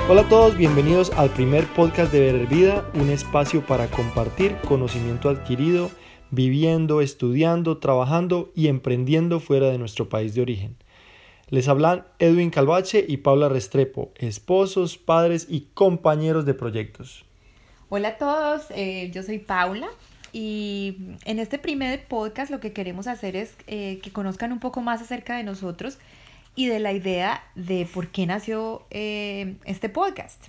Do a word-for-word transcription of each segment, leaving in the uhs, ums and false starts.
Hola a todos, bienvenidos al primer podcast de Better Vida, un espacio para compartir conocimiento adquirido, viviendo, estudiando, trabajando y emprendiendo fuera de nuestro país de origen. Les hablan Edwin Calvache y Paula Restrepo, esposos, padres y compañeros de proyectos. Hola a todos, eh, yo soy Paula y en este primer podcast lo que queremos hacer es eh, que conozcan un poco más acerca de nosotros y de la idea de por qué nació eh, este podcast.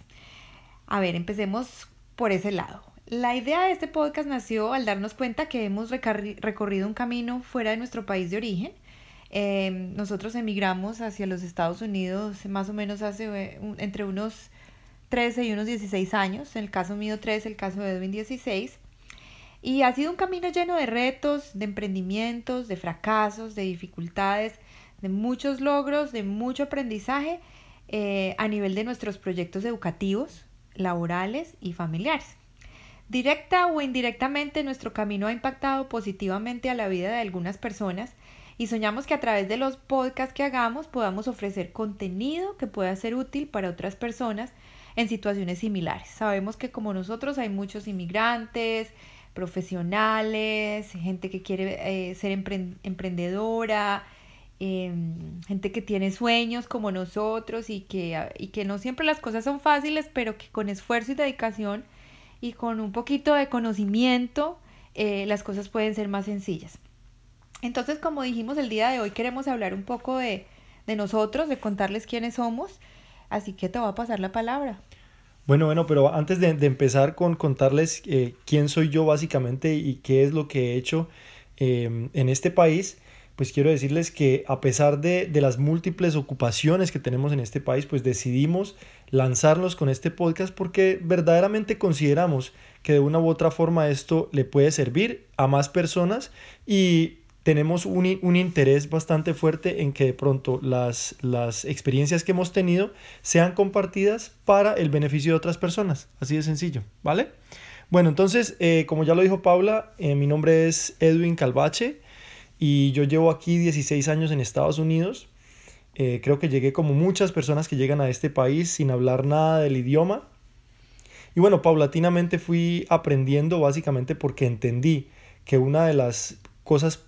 A ver, empecemos por ese lado. La idea de este podcast nació al darnos cuenta que hemos recorri- recorrido un camino fuera de nuestro país de origen. Eh, nosotros emigramos hacia los Estados Unidos más o menos hace eh, un, entre unos trece y unos dieciséis años. En el caso mío trece, el caso de Edwin dieciséis. Y ha sido un camino lleno de retos, de emprendimientos, de fracasos, de dificultades, de muchos logros, de mucho aprendizaje eh, a nivel de nuestros proyectos educativos, laborales y familiares. Directa o indirectamente, nuestro camino ha impactado positivamente a la vida de algunas personas y soñamos que a través de los podcasts que hagamos podamos ofrecer contenido que pueda ser útil para otras personas en situaciones similares. Sabemos que como nosotros hay muchos inmigrantes, profesionales, gente que quiere eh, ser empre- emprendedora, eh, gente que tiene sueños como nosotros y que, y que no siempre las cosas son fáciles, pero que con esfuerzo y dedicación y con un poquito de conocimiento eh, las cosas pueden ser más sencillas. Entonces, como dijimos, el día de hoy queremos hablar un poco de, de nosotros, de contarles quiénes somos, así que te voy a pasar la palabra. Bueno, bueno, pero antes de, de empezar con contarles eh, quién soy yo básicamente y qué es lo que he hecho eh, en este país, pues quiero decirles que a pesar de, de las múltiples ocupaciones que tenemos en este país, pues decidimos lanzarnos con este podcast porque verdaderamente consideramos que de una u otra forma esto le puede servir a más personas y tenemos un, un interés bastante fuerte en que de pronto las, las experiencias que hemos tenido sean compartidas para el beneficio de otras personas. Así de sencillo, ¿vale? Bueno, entonces, eh, como ya lo dijo Paula, eh, mi nombre es Edwin Calvache y yo llevo aquí dieciséis años en Estados Unidos. Eh, creo que llegué como muchas personas que llegan a este país sin hablar nada del idioma. Y bueno, paulatinamente fui aprendiendo básicamente porque entendí que una de las cosas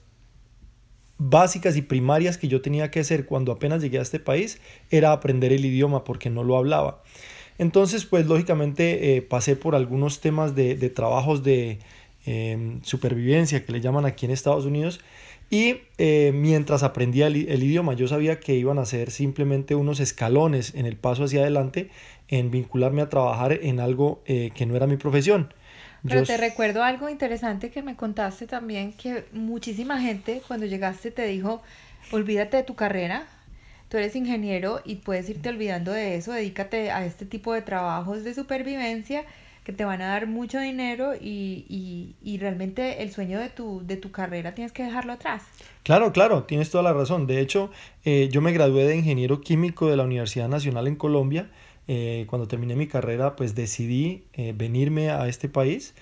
básicas y primarias que yo tenía que hacer cuando apenas llegué a este país era aprender el idioma porque no lo hablaba. Entonces, pues lógicamente eh, pasé por algunos temas de, de trabajos de eh, supervivencia que le llaman aquí en Estados Unidos y eh, mientras aprendía el, el idioma yo sabía que iban a ser simplemente unos escalones en el paso hacia adelante en vincularme a trabajar en algo eh, que no era mi profesión. Yo, Pero te recuerdo algo interesante que me contaste también, que muchísima gente cuando llegaste te dijo, olvídate de tu carrera, tú eres ingeniero y puedes irte olvidando de eso, dedícate a este tipo de trabajos de supervivencia que te van a dar mucho dinero y, y, y realmente el sueño de tu, de tu carrera tienes que dejarlo atrás. Claro, claro, tienes toda la razón. De hecho, eh, yo me gradué de ingeniero químico de la Universidad Nacional en Colombia. Eh, cuando terminé mi carrera, pues decidí eh, venirme a este país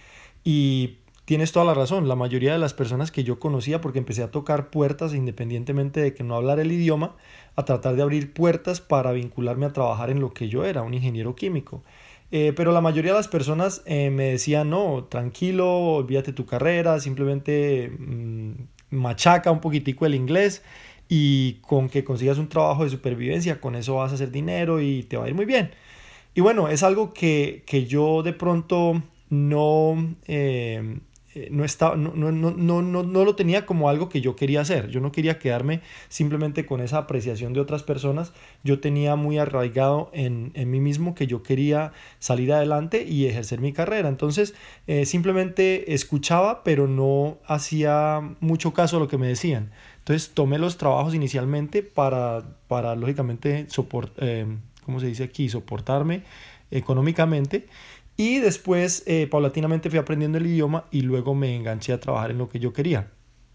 y tienes toda la razón. La mayoría de las personas que yo conocía, porque empecé a tocar puertas independientemente de que no hablara el idioma, a tratar de abrir puertas para vincularme a trabajar en lo que yo era, un ingeniero químico. Eh, pero la mayoría de las personas eh, me decían, no, tranquilo, olvídate tu carrera, simplemente mmm, machaca un poquitico el inglés y con que consigas un trabajo de supervivencia, con eso vas a hacer dinero y te va a ir muy bien. Y bueno, es algo que, que yo de pronto no, eh, no, estaba, no, no, no, no, no, no lo tenía como algo que yo quería hacer. Yo no quería quedarme simplemente con esa apreciación de otras personas. Yo tenía muy arraigado en, en mí mismo que yo quería salir adelante y ejercer mi carrera. Entonces eh, simplemente escuchaba, pero no hacía mucho caso a lo que me decían. Entonces tomé los trabajos inicialmente para, para lógicamente, soport, eh, ¿cómo se dice aquí? Soportarme económicamente. Y después, eh, paulatinamente fui aprendiendo el idioma y luego me enganché a trabajar en lo que yo quería.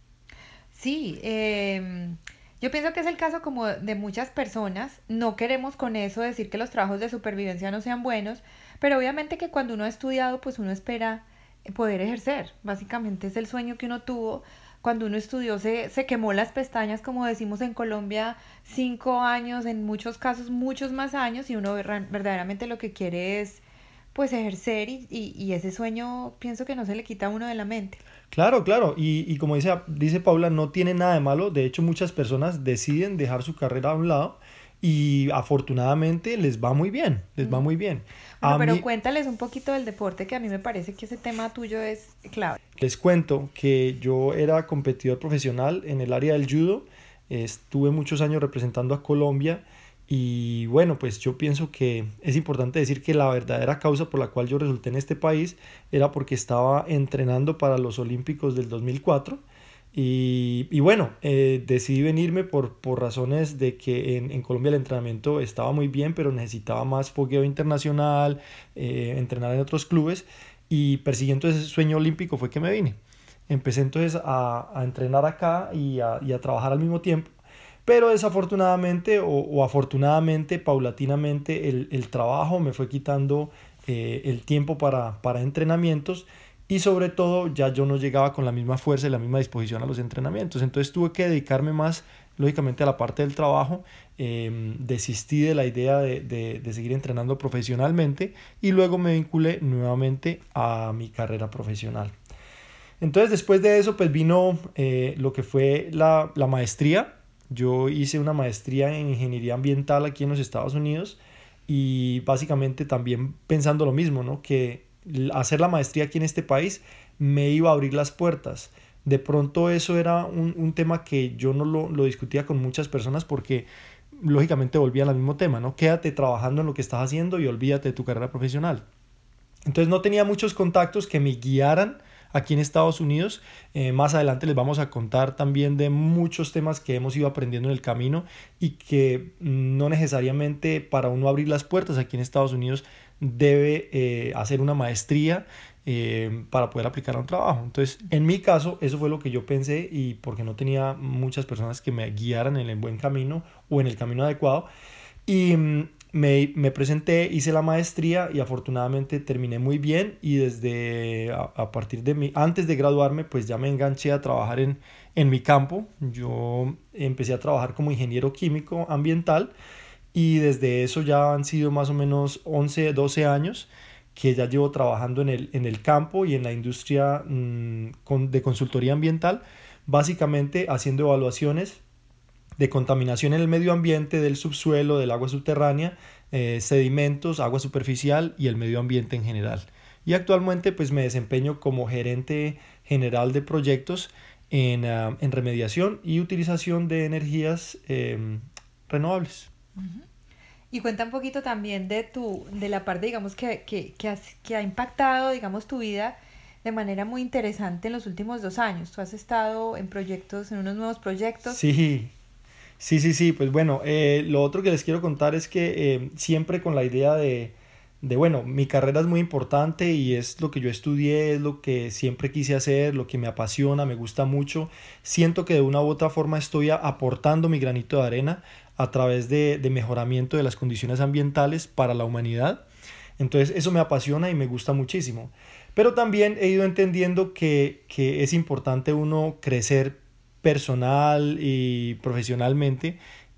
Sí, eh, yo pienso que es el caso como de muchas personas. No queremos con eso decir que los trabajos de supervivencia no sean buenos, pero obviamente que cuando uno ha estudiado, pues uno espera poder ejercer. Básicamente es el sueño que uno tuvo cuando uno estudió se, se quemó las pestañas, como decimos en Colombia, cinco años, en muchos casos muchos más años, y uno verra- verdaderamente lo que quiere es pues ejercer y, y, y ese sueño pienso que no se le quita a uno de la mente. Claro, claro, y, y como dice, dice Paula, no tiene nada de malo. De hecho, muchas personas deciden dejar su carrera a un lado y afortunadamente les va muy bien, les va Ujú. muy bien. Bueno, A pero mí, cuéntales un poquito del deporte, que a mí me parece que ese tema tuyo es clave. les cuento que yo era competidor profesional en el área del judo, estuve muchos años representando a Colombia y bueno, pues yo pienso que es importante decir que la verdadera causa por la cual yo resulté en este país era porque estaba entrenando para los Olímpicos del dos mil cuatro y, y bueno, eh, decidí venirme por, por razones de que en, en Colombia el entrenamiento estaba muy bien, pero necesitaba más fogueo internacional, eh, entrenar en otros clubes y persiguiendo ese sueño olímpico fue que me vine. Empecé entonces a, a entrenar acá y a, y a trabajar al mismo tiempo, pero desafortunadamente o, o afortunadamente, paulatinamente, el, el trabajo me fue quitando eh, el tiempo para, para entrenamientos y sobre todo ya yo no llegaba con la misma fuerza y la misma disposición a los entrenamientos. Entonces tuve que dedicarme más, lógicamente, a la parte del trabajo. Eh, desistí de la idea de, de, de seguir entrenando profesionalmente y luego me vinculé nuevamente a mi carrera profesional. Entonces después de eso pues vino eh, lo que fue la, la maestría. Yo hice una maestría en ingeniería ambiental aquí en los Estados Unidos y básicamente también pensando lo mismo, ¿no? Que hacer la maestría aquí en este país me iba a abrir las puertas. De pronto eso era un, un tema que yo no lo, lo discutía con muchas personas porque lógicamente volvían al mismo tema, ¿no? Quédate trabajando en lo que estás haciendo y olvídate de tu carrera profesional. Entonces no tenía muchos contactos que me guiaran aquí en Estados Unidos. Eh, más adelante les vamos a contar también de muchos temas que hemos ido aprendiendo en el camino y que no necesariamente para uno abrir las puertas aquí en Estados Unidos debe eh, hacer una maestría eh, para poder aplicar a un trabajo. Entonces, en mi caso, eso fue lo que yo pensé y porque no tenía muchas personas que me guiaran en el buen camino o en el camino adecuado. Y mm, me, me presenté, hice la maestría y afortunadamente terminé muy bien y desde a, a partir de mi, antes de graduarme pues ya me enganché a trabajar en, en mi campo. Yo empecé a trabajar como ingeniero químico ambiental y desde eso ya han sido más o menos once doce años que ya llevo trabajando en el, en el campo y en la industria mmm, con, de consultoría ambiental, básicamente haciendo evaluaciones de contaminación en el medio ambiente, del subsuelo, del agua subterránea, eh, sedimentos, agua superficial y el medio ambiente en general. Y actualmente pues me desempeño como gerente general de proyectos en, uh, en remediación y utilización de energías eh, renovables. Ujú. Y cuenta un poquito también de tu, de la parte, digamos, que, que, que, has- que ha impactado, digamos, tu vida de manera muy interesante en los últimos dos años. Tú has estado en proyectos, en unos nuevos proyectos. Sí, sí, sí, sí, pues bueno, eh, lo otro que les quiero contar es que eh, siempre con la idea de, de, bueno, mi carrera es muy importante y es lo que yo estudié, es lo que siempre quise hacer, lo que me apasiona, me gusta mucho. Siento que de una u otra forma estoy a- aportando mi granito de arena a través de, de mejoramiento de las condiciones ambientales para la humanidad. Entonces eso me apasiona y me gusta muchísimo. Pero también he ido entendiendo que, que es importante uno crecer personal y profesionalmente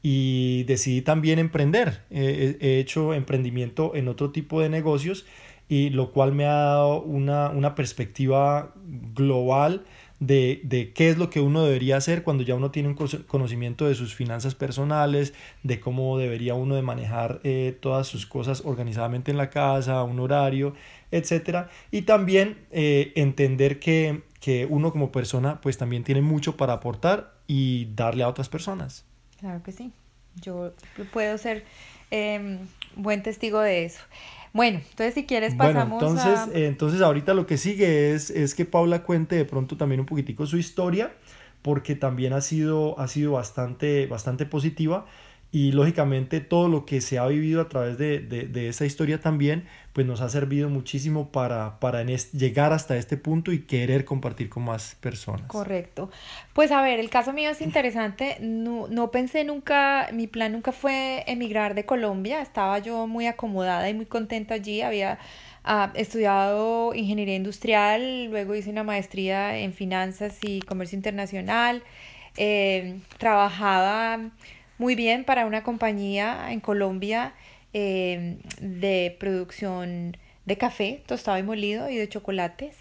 y decidí también emprender. Eh, he hecho emprendimiento en otro tipo de negocios y lo cual me ha dado una, una perspectiva global de, de qué es lo que uno debería hacer cuando ya uno tiene un conocimiento de sus finanzas personales, de cómo debería uno de manejar eh, todas sus cosas organizadamente en la casa, un horario, etcétera. Y también eh, entender que, que uno como persona pues también tiene mucho para aportar y darle a otras personas. Claro que sí. Yo puedo ser em, buen testigo de eso. Bueno, entonces si quieres Bueno, pasamos entonces, a... eh, entonces ahorita lo que sigue es, es que Paula cuente de pronto también un poquitico su historia, porque también ha sido, ha sido bastante, bastante positiva y lógicamente todo lo que se ha vivido a través de, de, de esa historia también, pues nos ha servido muchísimo para, para en es- llegar hasta este punto y querer compartir con más personas. Correcto. Pues a ver, el caso mío es interesante. No, no pensé nunca, mi plan nunca fue emigrar de Colombia. Estaba yo muy acomodada y muy contenta allí. Había Ah, he estudiado ingeniería industrial, luego hice una maestría en finanzas y comercio internacional. Eh, trabajaba muy bien para una compañía en Colombia eh, de producción de café tostado y molido y de chocolates.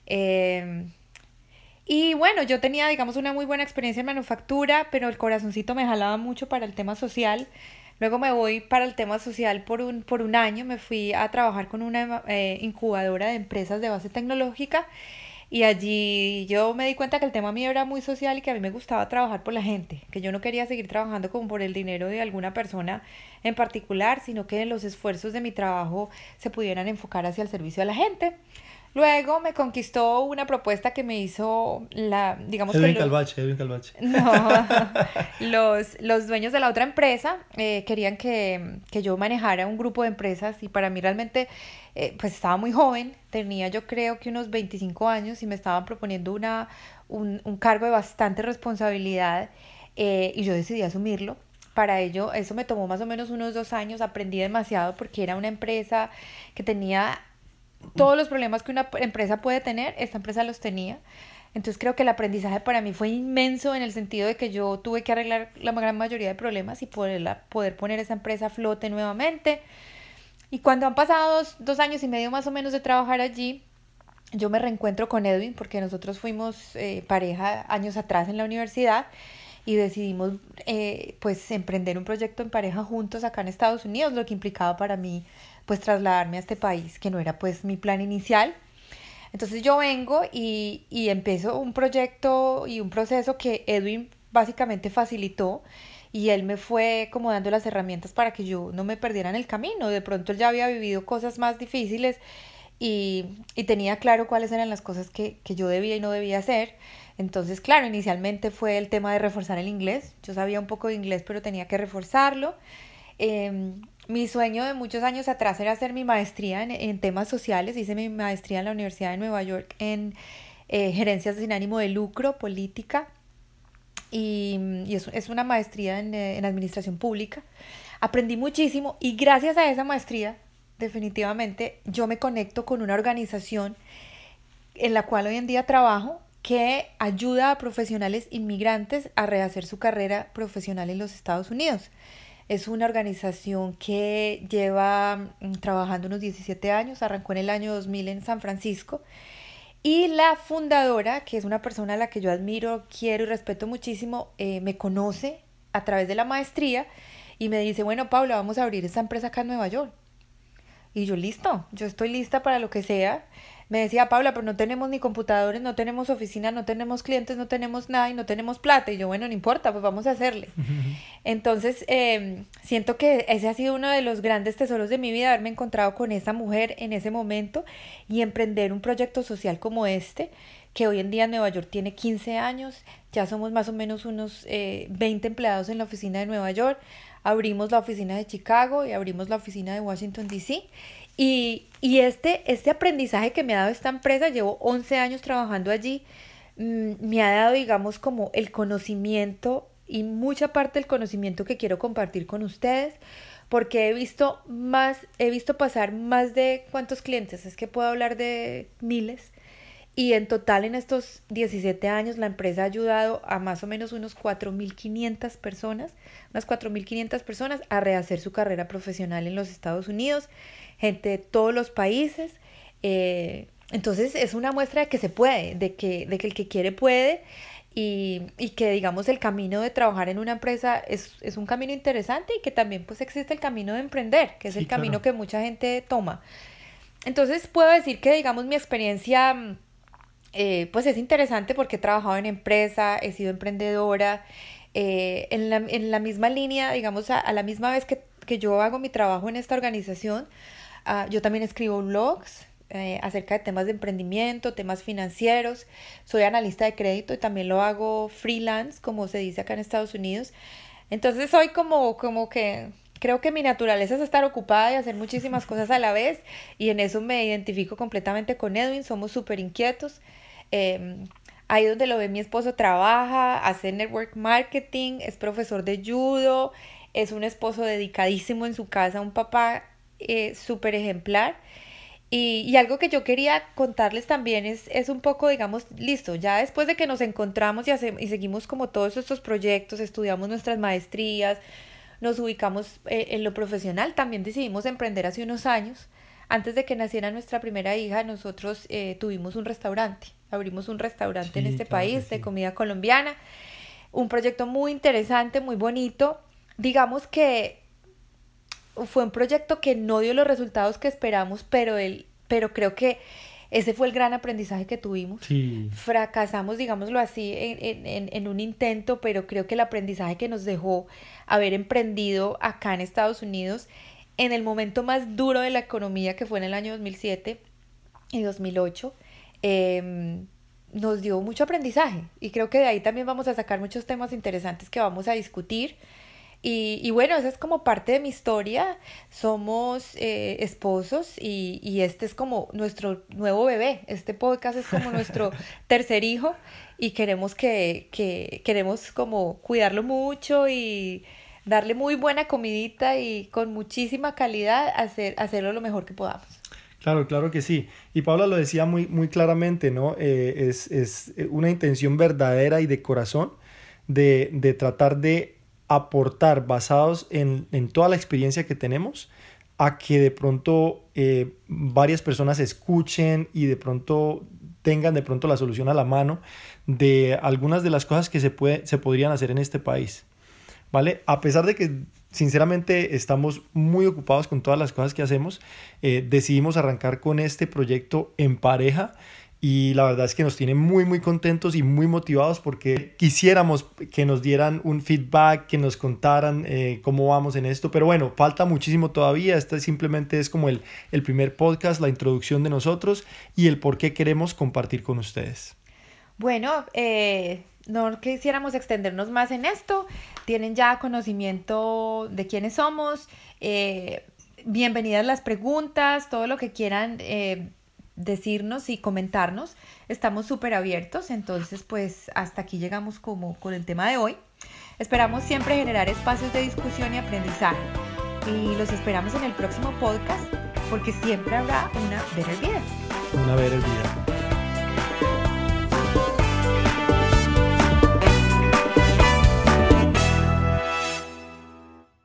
Eh, y bueno, yo tenía, digamos, una muy buena experiencia en manufactura, pero el corazoncito me jalaba mucho para el tema social. Luego me voy para el tema social por un, por un año, me fui a trabajar con una eh, incubadora de empresas de base tecnológica y allí yo me di cuenta que el tema mío era muy social y que a mí me gustaba trabajar por la gente, que yo no quería seguir trabajando como por el dinero de alguna persona en particular, sino que los esfuerzos de mi trabajo se pudieran enfocar hacia el servicio a la gente. Luego me conquistó una propuesta que me hizo la, digamos que Edwin lo, Calvache, Edwin Calvache. no, los, los dueños de la otra empresa eh, querían que, que yo manejara un grupo de empresas y para mí realmente eh, pues estaba muy joven, tenía yo creo que unos veinticinco años y me estaban proponiendo una, un, un cargo de bastante responsabilidad eh, y yo decidí asumirlo. Para ello, eso me tomó más o menos unos dos años, aprendí demasiado porque era una empresa que tenía todos los problemas que una empresa puede tener, esta empresa los tenía. Entonces creo que el aprendizaje para mí fue inmenso en el sentido de que yo tuve que arreglar la gran mayoría de problemas y poderla, poder poner esa empresa a flote nuevamente. Y cuando han pasado dos, dos años y medio más o menos de trabajar allí, yo me reencuentro con Edwin porque nosotros fuimos eh, pareja años atrás en la universidad y decidimos eh, pues emprender un proyecto en pareja juntos acá en Estados Unidos, lo que implicaba para mí pues trasladarme a este país que no era pues mi plan inicial. Entonces yo vengo y, y empiezo un proyecto y un proceso que Edwin básicamente facilitó y él me fue como dando las herramientas para que yo no me perdiera en el camino. De pronto él ya había vivido cosas más difíciles y, y tenía claro cuáles eran las cosas que, que yo debía y no debía hacer. Entonces, claro, inicialmente fue el tema de reforzar el inglés. Yo sabía un poco de inglés, pero tenía que reforzarlo. Eh, mi sueño de muchos años atrás era hacer mi maestría en, en temas sociales. Hice mi maestría en la Universidad de Nueva York en eh, gerencias sin ánimo de lucro, política. Y, y es, es una maestría en, eh, en administración pública. Aprendí muchísimo y gracias a esa maestría, definitivamente, yo me conecto con una organización en la cual hoy en día trabajo que ayuda a profesionales inmigrantes a rehacer su carrera profesional en los Estados Unidos. Es una organización que lleva mm, trabajando unos diecisiete años, arrancó en el año dos mil en San Francisco y la fundadora, que es una persona a la que yo admiro, quiero y respeto muchísimo, eh, me conoce a través de la maestría y me dice, bueno, Paula, vamos a abrir esta empresa acá en Nueva York. Y yo, listo, yo estoy lista para lo que sea. Me decía, Paula, pero no tenemos ni computadores, no tenemos oficina, no tenemos clientes, no tenemos nada y no tenemos plata. Y yo, bueno, no importa, pues vamos a hacerle. Entonces, eh, siento que ese ha sido uno de los grandes tesoros de mi vida, haberme encontrado con esa mujer en ese momento y emprender un proyecto social como este, que hoy en día en Nueva York tiene quince años, ya somos más o menos unos eh, veinte empleados en la oficina de Nueva York, abrimos la oficina de Chicago y abrimos la oficina de Washington, D C y, y este, este aprendizaje que me ha dado esta empresa, llevo once años trabajando allí, mmm, me ha dado, digamos, como el conocimiento y mucha parte del conocimiento que quiero compartir con ustedes, porque he visto más, he visto pasar más de ¿cuántos clientes? Es que puedo hablar de miles. Y en total en estos diecisiete años la empresa ha ayudado a más o menos unos cuatro mil quinientas personas, unas cuatro mil quinientas personas a rehacer su carrera profesional en los Estados Unidos, gente de todos los países. Eh, entonces es una muestra de que se puede, de que, de que el que quiere puede y, y que digamos el camino de trabajar en una empresa es, es un camino interesante y que también pues existe el camino de emprender, que es Sí, el camino claro. que mucha gente toma. Entonces puedo decir que digamos mi experiencia eh, pues es interesante porque he trabajado en empresa, he sido emprendedora, eh, en la, en la misma línea, digamos, a, a la misma vez que, que yo hago mi trabajo en esta organización, uh, yo también escribo blogs eh, acerca de temas de emprendimiento, temas financieros, soy analista de crédito y también lo hago freelance, como se dice acá en Estados Unidos. Entonces soy como, como que creo que mi naturaleza es estar ocupada y hacer muchísimas cosas a la vez y en eso me identifico completamente con Edwin, somos súper inquietos. Eh, ahí donde lo ve mi esposo trabaja, hace network marketing, es profesor de judo, es un esposo dedicadísimo en su casa, un papá eh, súper ejemplar Y, y algo que yo quería contarles también es, es un poco, digamos, listo, ya después de que nos encontramos y, hace, y seguimos como todos estos proyectos, estudiamos nuestras maestrías, nos ubicamos eh, en lo profesional, también decidimos emprender hace unos años. Antes de que naciera nuestra primera hija, nosotros eh, tuvimos un restaurante, abrimos un restaurante en Sí, este claro que país de sí. comida colombiana, un proyecto muy interesante, muy bonito. Digamos que fue un proyecto que no dio los resultados que esperamos, pero, el, pero creo que ese fue el gran aprendizaje que tuvimos. Sí, Fracasamos, digámoslo así, en, en, en un intento, pero creo que el aprendizaje que nos dejó haber emprendido acá en Estados Unidos en el momento más duro de la economía, que fue en el año dos mil siete y dos mil ocho, eh, nos dio mucho aprendizaje. Y creo que de ahí también vamos a sacar muchos temas interesantes que vamos a discutir. Y, y bueno, esa es como parte de mi historia. Somos eh, esposos y, y este es como nuestro nuevo bebé. Este podcast es como nuestro tercer hijo y queremos que, que queremos como cuidarlo mucho y darle muy buena comidita y con muchísima calidad hacer, hacerlo lo mejor que podamos. claro, claro que sí. Y Paula lo decía muy, muy claramente, ¿no? Eh, es, es una intención verdadera y de corazón de, de tratar de aportar basados en, en toda la experiencia que tenemos a que de pronto eh, varias personas escuchen y de pronto tengan de pronto la solución a la mano de algunas de las cosas que se, puede, se podrían hacer en este país. ¿Vale? A pesar de que sinceramente estamos muy ocupados con todas las cosas que hacemos, eh, decidimos arrancar con este proyecto en pareja y la verdad es que nos tiene muy muy contentos y muy motivados porque quisiéramos que nos dieran un feedback, que nos contaran eh, cómo vamos en esto, pero bueno, falta muchísimo todavía. Este simplemente es como el, el primer podcast, la introducción de nosotros y el por qué queremos compartir con ustedes. Bueno, eh, no quisiéramos extendernos más en esto. Tienen ya conocimiento de quiénes somos. Eh, bienvenidas las preguntas, todo lo que quieran eh, decirnos y comentarnos. Estamos súper abiertos. Entonces, pues hasta aquí llegamos como con el tema de hoy. Esperamos siempre generar espacios de discusión y aprendizaje. Y los esperamos en el próximo podcast porque siempre habrá una better vida. Una vez el día.